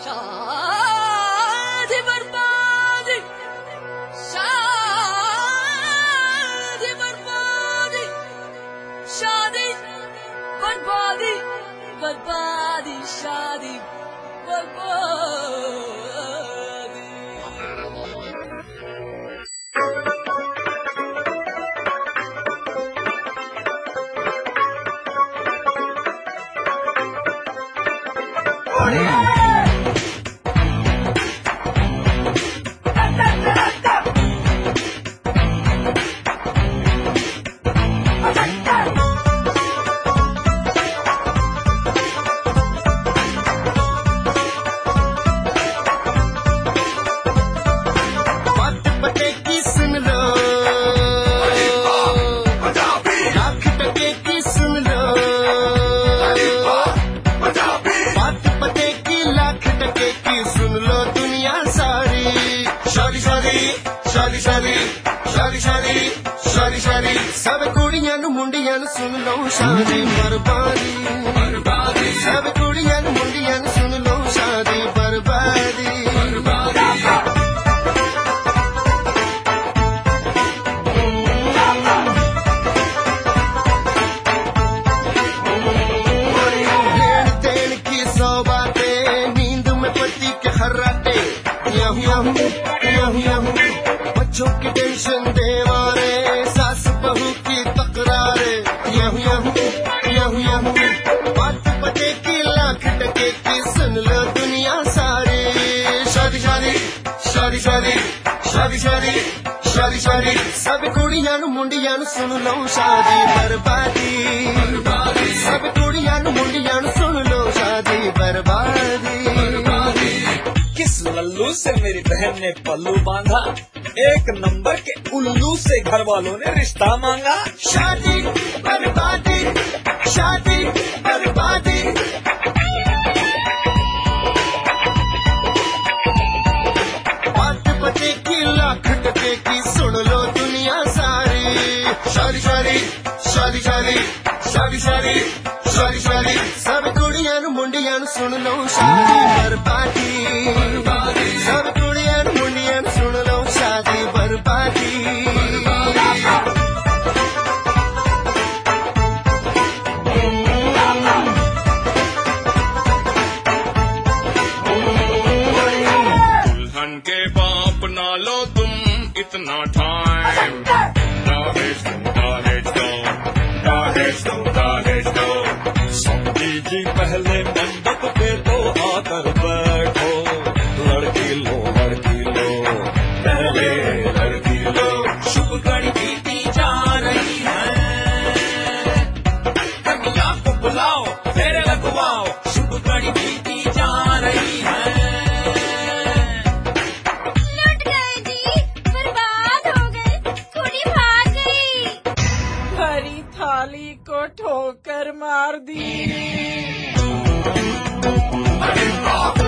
शादी बर्बादी शादी बर्बादी शादी बर्बादी बर्बादी शादी बर्बादी शादी सब कुड़ियां नू मुंडियां नू सुन लो शादी बर्बादी बर्बादी सब कुड़ियां नू मुंडियां नू सुन लो शादी बर्बादी लेन देन की 100 बातें नींद में पति के खर्राटे बच्चों की टेंशन देवारे सास बहू की तकरारे बात पते की लाख टके की सुन लो दुनिया सारी शादी शादी शादी शादी शादी शादी शादी शादी सब कुड़ियां नू मुंडियां नू सुन लो शादी बर्बादी सब कुड़ियां नू मुंडियां नू सुन लो शादी बर्बादी किस लल्लू से मेरी बहन ने पल्लू बांधा एक नंबर के उल्लू से घर वालों ने रिश्ता मांगा शादी बर्बादी शादी बर्बादी बात पते की लाख टके की सुन लो दुनिया सारी शादी शादी शादी शादी शादी शादी शादी शादी सब कुड़ियां नू मुंडियां नू सुन लो शादी बर्बादी सब कुड़ियां नू मुंडियां नू सुन लो शादी बर्बादी दुल्हन के बाप ना लो तुम इतना टाइम सब्जी जी पहले मंडप पे तो आकर बैठो लड़की लो पहले लड़की लो शुभ घड़ी बीती जा रही है कन्या को बुलाओ फेरे लगवाओ शुभ घड़ी बीती जा रही है लुट गए जी बर्बाद हो गए कुड़ी भाग गई भरी थाली को ठोकर मार दी